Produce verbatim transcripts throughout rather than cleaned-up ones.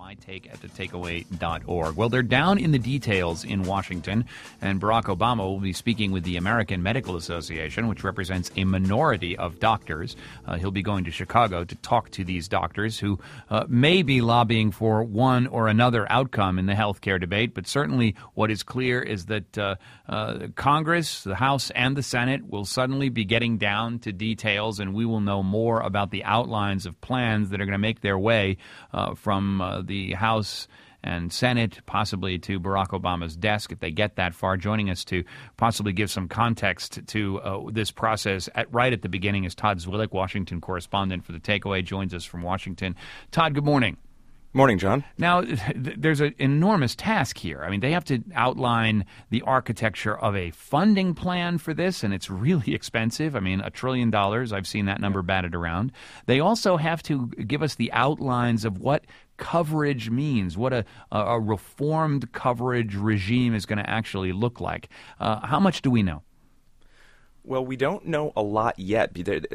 my take at the takeaway dot org. Well, they're down in the details in Washington, and Barack Obama will be speaking with the American Medical Association, which represents a minority of doctors. Uh, he'll be going to Chicago to talk to these doctors who uh, may be lobbying for one or another outcome in the health care debate, but certainly what is clear is that uh, uh, Congress, the House, and the Senate will suddenly be getting down to details, and we will know more about the outlines of plans that are going to make their way uh, from uh, the House and Senate, possibly to Barack Obama's desk if they get that far. Joining us to possibly give some context to uh, this process at right at the beginning is Todd Zwillich, Washington correspondent for The Takeaway, joins us from Washington. Todd, good morning. Morning, John. Now, th- there's an enormous task here. I mean, they have to outline the architecture of a funding plan for this, and it's really expensive. I mean, a trillion dollars. I've seen that number batted around. They also have to give us the outlines of what coverage means, what a, a reformed coverage regime is going to actually look like. Uh, how much do we know? Well, we don't know a lot yet.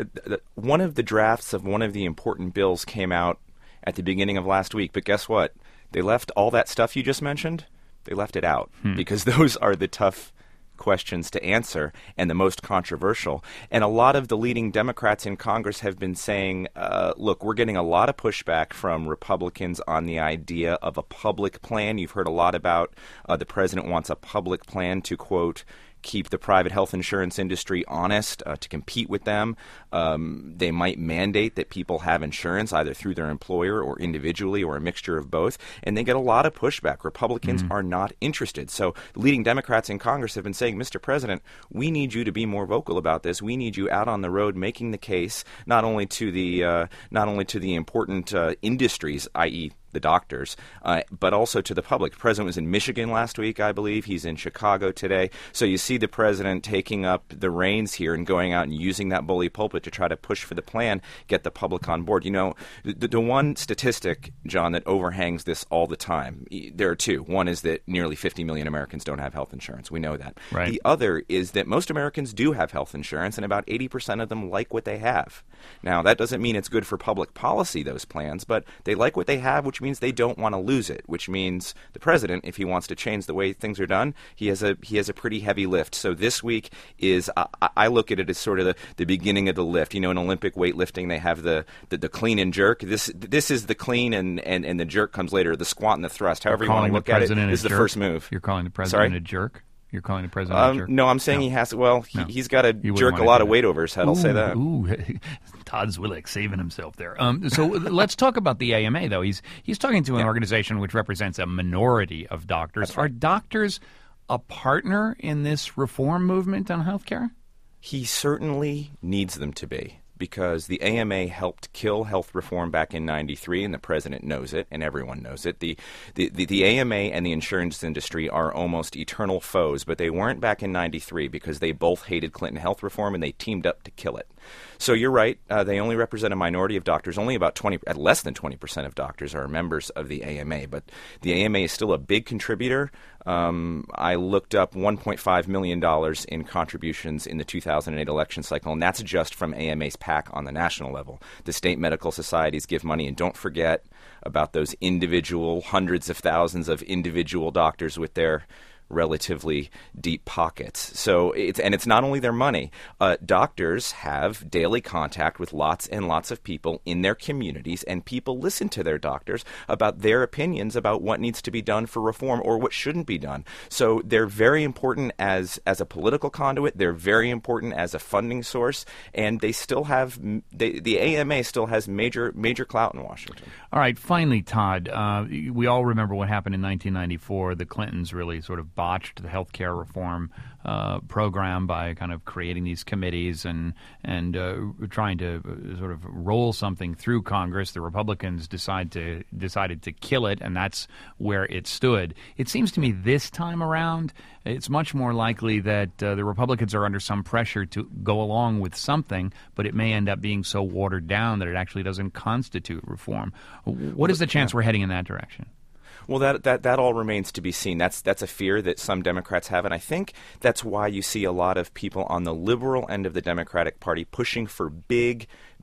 One of the drafts of one of the important bills came out at the beginning of last week, but guess what? They left all that stuff you just mentioned, they left it out hmm. because those are the tough questions to answer and the most controversial. And a lot of the leading Democrats in Congress have been saying, uh, look, we're getting a lot of pushback from Republicans on the idea of a public plan. You've heard a lot about uh, the president wants a public plan to, quote, keep the private health insurance industry honest, uh, to compete with them. Um, they might mandate that people have insurance either through their employer or individually or a mixture of both. And they get a lot of pushback. Republicans mm-hmm. are not interested. So the leading Democrats in Congress have been saying, Mister President, we need you to be more vocal about this. We need you out on the road making the case not only to the uh, not only to the important uh, industries, that is, the doctors, uh, but also to the public. The president was in Michigan last week, I believe. He's in Chicago today. So you see the president taking up the reins here and going out and using that bully pulpit to try to push for the plan, get the public on board. You know, the, the one statistic, John, that overhangs this all the time, there are two. One is that nearly fifty million Americans don't have health insurance. We know that. Right. The other is that most Americans do have health insurance, and about eighty percent of them like what they have. Now, that doesn't mean it's good for public policy, those plans, but they like what they have, which means they don't want to lose it, which means the president, if he wants to change the way things are done, he has a he has a pretty heavy lift. So this week is, I, I look at it as sort of the, the beginning of the lift. You know, in Olympic weightlifting, they have the, the, the clean and jerk. This this is the clean, and, and, and the jerk comes later, the squat and the thrust. However you want to look at it, this is the first move. You're calling the president Sorry? a jerk? You're calling the president um, a jerk? No, I'm saying no. he has to, well, he, no. he's got to jerk a lot of weight over his head, ooh, I'll say that. Ooh, Todd Zwillich saving himself there. Um, so let's talk about the A M A, though. He's he's talking to an yeah. organization which represents a minority of doctors. That's right. Are doctors a partner in this reform movement on health care? He certainly needs them to be, because the A M A helped kill health reform back in ninety-three, and the president knows it, and everyone knows it. The, the, the, the A M A and the insurance industry are almost eternal foes, but they weren't back in ninety-three because they both hated Clinton health reform, and they teamed up to kill it. So you're right. Uh, they only represent a minority of doctors. Only about twenty, at less than twenty percent of doctors are members of the A M A. But the A M A is still a big contributor. Um, I looked up one point five million dollars in contributions in the two thousand eight election cycle, and that's just from A M A's PAC on the national level. The state medical societies give money, and don't forget about those individual hundreds of thousands of individual doctors with their relatively deep pockets. So it's and it's not only their money. Uh, doctors have daily contact with lots and lots of people in their communities, and people listen to their doctors about their opinions about what needs to be done for reform or what shouldn't be done. So they're very important as as a political conduit. They're very important as a funding source, and they still have they, the A M A still has major major clout in Washington. All right, finally, Todd, uh, we all remember what happened in nineteen ninety-four. The Clintons really sort of botched the health care reform uh, program by kind of creating these committees and and uh, trying to sort of roll something through Congress. The Republicans decide to decided to kill it, and that's where it stood. It seems to me this time around, it's much more likely that uh, the Republicans are under some pressure to go along with something, but it may end up being so watered down that it actually doesn't constitute reform. What is the chance we're heading in that direction? Well, that, that that all remains to be seen. That's that's a fear that some Democrats have, and I think that's why you see a lot of people on the liberal end of the Democratic Party pushing for big,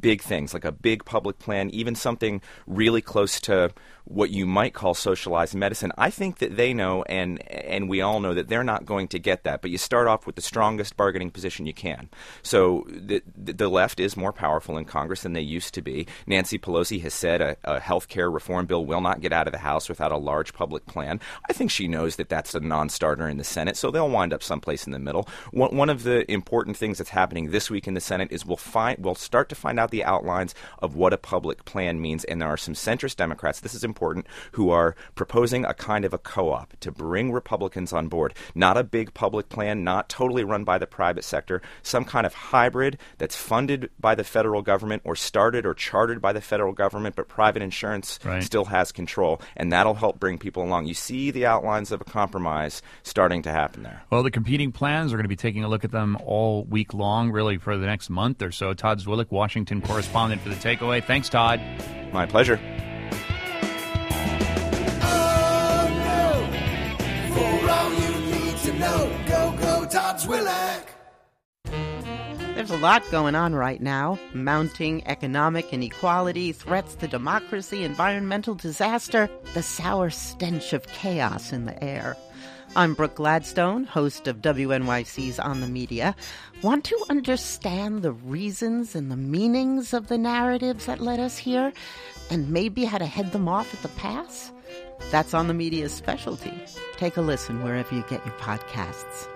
big things, like a big public plan, even something really close to what you might call socialized medicine. I think that they know, and and we all know, that they're not going to get that. But you start off with the strongest bargaining position you can. So the, the left is more powerful in Congress than they used to be. Nancy Pelosi has said a, a health care reform bill will not get out of the House without a large public plan. I think she knows that that's a non-starter in the Senate, so they'll wind up someplace in the middle. One, one of the important things that's happening this week in the Senate is we'll find we'll start to find out the outlines of what a public plan means, and there are some centrist Democrats, this is important, who are proposing a kind of a co-op to bring Republicans on board. Not a big public plan, not totally run by the private sector, some kind of hybrid that's funded by the federal government or started or chartered by the federal government, but private insurance right. still has control, and that'll help bring people along. You see the outlines of a compromise starting to happen there. Well, the competing plans, we're going to be taking a look at them all week long, really for the next month or so. Todd Zwillich, Washington correspondent for The Takeaway. Thanks, Todd. My pleasure. Go, go, Todd Zwillich. There's a lot going on right now. Mounting economic inequality, threats to democracy, environmental disaster, the sour stench of chaos in the air. I'm Brooke Gladstone, host of W N Y C's On the Media. Want to understand the reasons and the meanings of the narratives that led us here, and maybe how to head them off at the pass? That's On the Media's specialty. Take a listen wherever you get your podcasts.